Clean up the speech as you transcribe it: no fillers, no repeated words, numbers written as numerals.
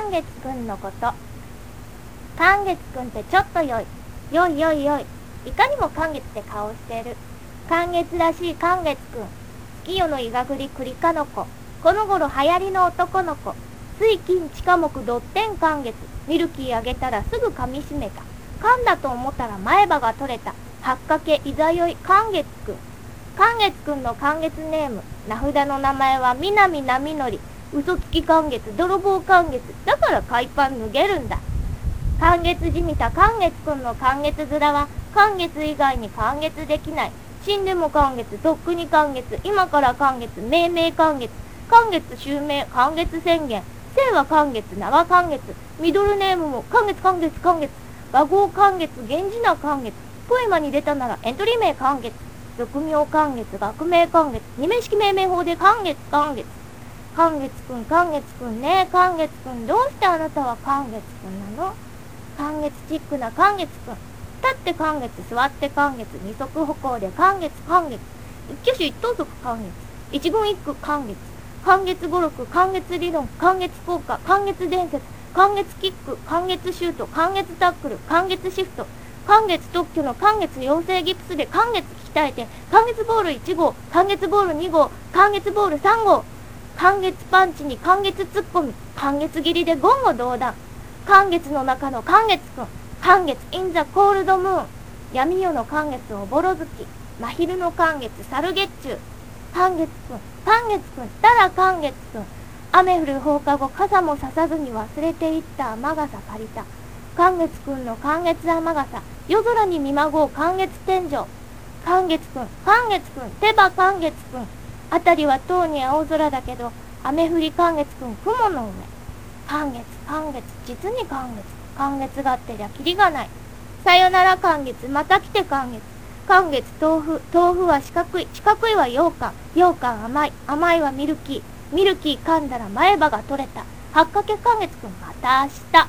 寒月くんのこと。寒月くんってちょっと良い。良い良い良い。いかにも寒月って顔してる。寒月らしい寒月くん。月夜のいがぐり栗かの子。この頃流行りの男の子。水金地下木ドッテン寒月。ミルキーあげたらすぐ噛みしめた。噛んだと思ったら前歯が取れた。はっかけいざよい寒月くん。寒月くんの寒月ネーム。名札の名前は南波則。嘘つき寒月、泥棒寒月。だから海パン脱げるんだ。寒月じみた寒月くんの寒月面は寒月以外に寒月できない。死んでも寒月、とっくに寒月、今から寒月、命名寒月、寒月襲名、寒月宣言、姓は寒月、名は寒月、ミドルネームも寒月寒月寒月、和合寒月、源氏名寒月、ポエマに出たならエントリー名寒月、俗名寒月、学名寒月、二名式命名法で寒月寒月。寒月くん寒月くんねえ寒月くん、どうしてあなたは寒月くんなの？寒月チックな寒月くん。立って寒月、座って寒月、二足歩行で寒月寒月、一挙手一投足寒月、一言一句寒月、寒月語録、寒月理論、寒月効果、寒月伝説、寒月キック、寒月シュート、寒月タックル、寒月シフト、寒月特許の寒月養成ギプスで寒月鍛えて、寒月ボール1号、寒月ボール2号、寒月ボール3号、寒月パンチに寒月ツッコミ、寒月切りで言語道断、寒月の中の寒月くん、寒月インザコールドムーン、闇夜の寒月おぼろ月、真昼の寒月猿月中、寒月くん、寒月くん、たら寒月くん、雨降る放課後傘もささずに忘れていった雨傘借りた、寒月くんの寒月雨傘、夜空に見まごう寒月天井、寒月くん、寒月くん、手羽寒月くん、あたりはとうに青空だけど、雨降り寒月くん雲の上、寒月寒月、実に寒月、寒月があってりゃキリがない。さよなら寒月、また来て寒月。寒月豆腐、豆腐は四角い、四角いは羊羹、羊羹甘い、甘いはミルキー、ミルキー噛んだら前歯が取れた。はっかけ寒月くんまた明日。